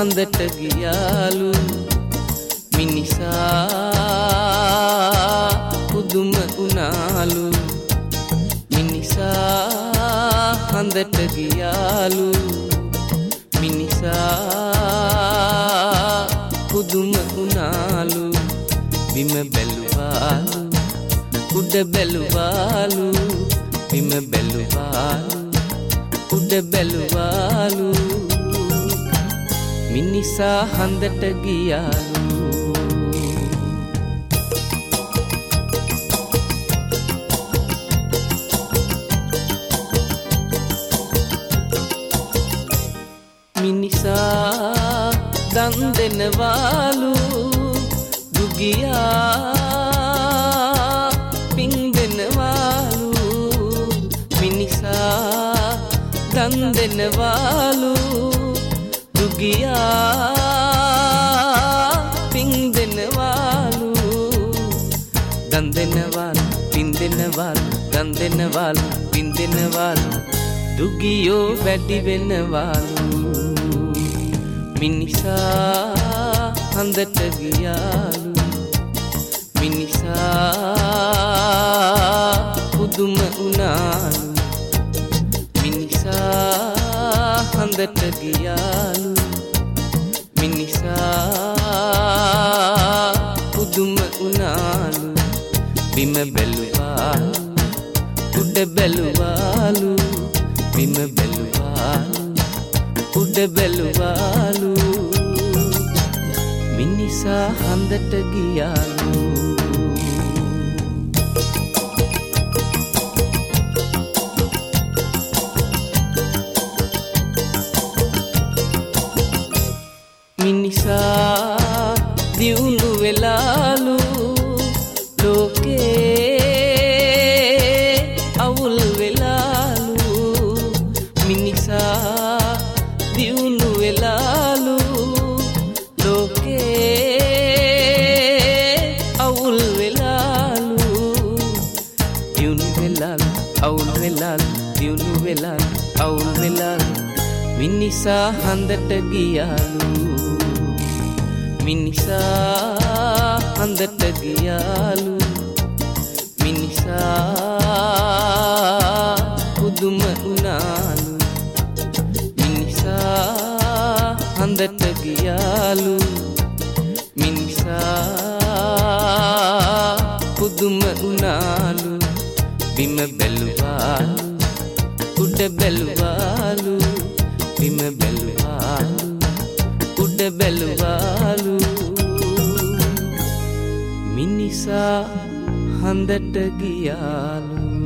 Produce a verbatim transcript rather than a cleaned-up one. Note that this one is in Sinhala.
හඳට ගියාලු මිනිසා පුදුම වුණාලු මිනිසා හඳට ගියාලු මිනිසා පුදුම වුණාලු බිම බැලුවාලු උඩ බැලුවාලු බිම බැලුවාලු උඩ බැලුවාලු මිනිසා හඳට ගියාලු මිනිසා දන් දෙනවාලු දුගියා පින් දෙනවාලු මිනිසා දන් දෙනවාලු දුගියා පින් දෙනවාලු දන් දෙනවාලු පින් දෙනවාලු දන් දෙනවාලු පින් දෙනවාලු දුගියෝ වැඩි වෙනවාලු මිනිසා හඳට ගියාලු මිනිසා පුදුම වුණාලු මිනිසා හඳට ගියාලු මිනිසා පුදුම වුණාලු බිම බැලුවාලු උඩ බැලුවාලු බිම බැලුවාලු උඩ බැලුවාලු මිනිසා හඳට ගියාලු මිනිසා දියුණු වෙලාලු ලෝකේ අවුල් වෙලාලු මිනිසා දියුණු වෙලාලු ලෝකේ අවුල් වෙලාලු දියුණු වෙලාලු අවුල් වෙලාලු දියුණු වෙලාලු අවුල් වෙලාලු මිනිසා හඳට ගියාලු මිනිසා හඳට ගියාලු මිනිසා පුදුම වුණාලු මිනිසා හඳට ගියාලු මිනිසා පුදුම වුණාලු බිම බැලුවාලු උඩ බැලුවාලු බිම බැලුවාලු උඩ බැලුවාලු මිනිසා හඳට ගියාලු